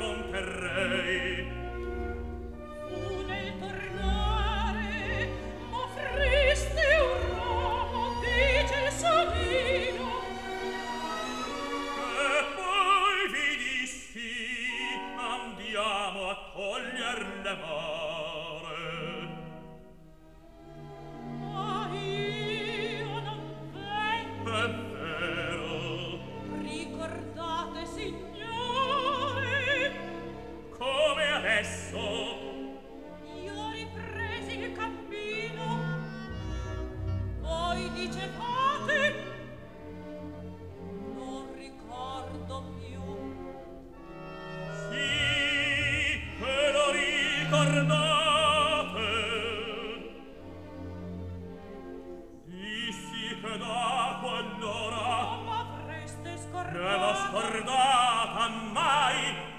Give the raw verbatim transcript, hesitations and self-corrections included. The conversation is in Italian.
Monterrey. Fu nel tornare m'offriste un ramo di gelsomino E poi vi dissi andiamo a coglier le mare. ma io non vengo. È vero. Ricordate, signore, Come adesso? io ripresi il cammino. Voi dicevate, non ricordo più. Sì, ve lo ricordate? Dissi che da quell'ora Non m'avreste ne l'ho scordato. scordata mai.